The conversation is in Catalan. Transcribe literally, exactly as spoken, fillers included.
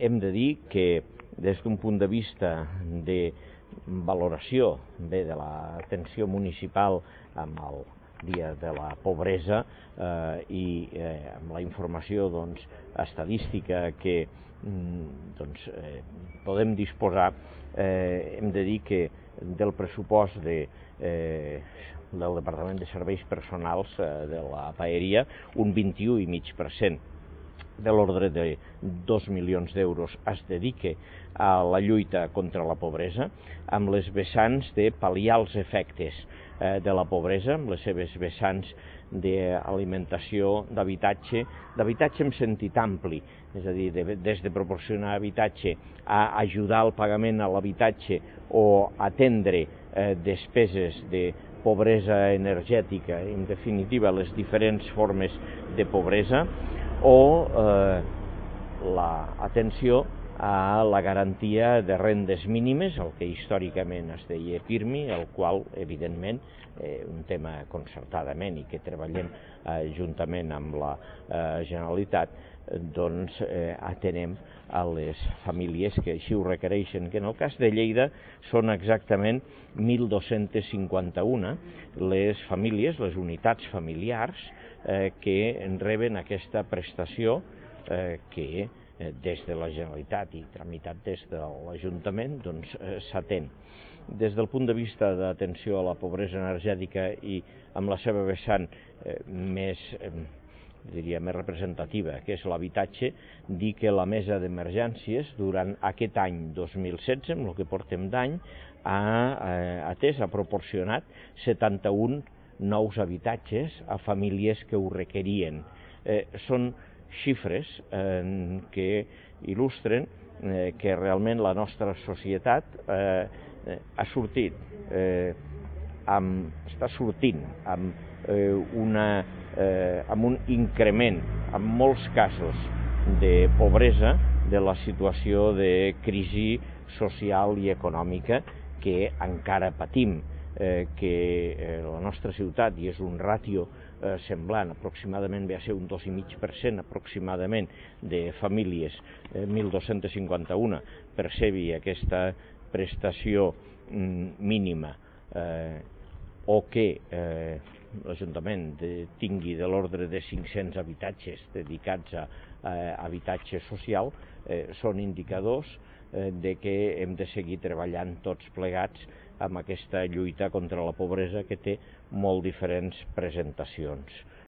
hem de dir que des d'un punt de vista de valoració bé, de l'atenció municipal amb el Dia de la Pobresa eh, i eh, amb la informació doncs, estadística que doncs, eh, podem disposar, eh, hem de dir que del pressupost de, eh, del Departament de Serveis Personals eh, de la Paeria, un vint-i-u coma cinc per cent de l'ordre de dos milions d'euros es dedica a la lluita contra la pobresa, amb les vessants de pal·liar els efectes eh, de la pobresa, amb les seves vessants d'alimentació, d'habitatge, d'habitatge en sentit ampli, és a dir, de, des de proporcionar habitatge a ajudar al pagament a l'habitatge o atendre eh, despeses de pobresa energètica, en definitiva les diferents formes de pobresa, o eh, l'atenció a la garantia de rendes mínimes, el que històricament es deia PIRMI, el qual, evidentment, eh, un tema concertadament i que treballem eh, juntament amb la eh, Generalitat, doncs eh, atenem a les famílies que així ho requereixen, que en el cas de Lleida són exactament mil dos-cents cinquanta-una les famílies, les unitats familiars, eh, que reben aquesta prestació eh, que eh, des de la Generalitat i tramitat des de l'Ajuntament doncs eh, s'atén. Des del punt de vista d'atenció a la pobresa energètica i amb la seva vessant eh, més eh, diria més representativa, que és l'habitatge, dir que la mesa d'emergències durant aquest any dos mil setze, amb el que portem d'any, ha eh, atès, ha proporcionat setanta-un nous habitatges a famílies que ho requerien. Eh, són xifres eh, que il·lustren eh, que realment la nostra societat eh, eh, ha sortit, eh, amb, està sortint amb, eh, una, eh, amb un increment, en molts casos, de pobresa, de la situació de crisi social i econòmica que encara patim, eh, que eh, la nostra ciutat, i és un ràtio eh, semblant, aproximadament ve a ser un dos coma cinc per cent aproximadament de famílies, eh, mil dos-cents cinquanta-una, percebi aquesta prestació mm, mínima, eh, o que eh, l'Ajuntament tingui de l'ordre de cinc-cents habitatges dedicats a, a habitatge social, eh, són indicadors eh, de que hem de seguir treballant tots plegats amb aquesta lluita contra la pobresa que té molt diferents presentacions.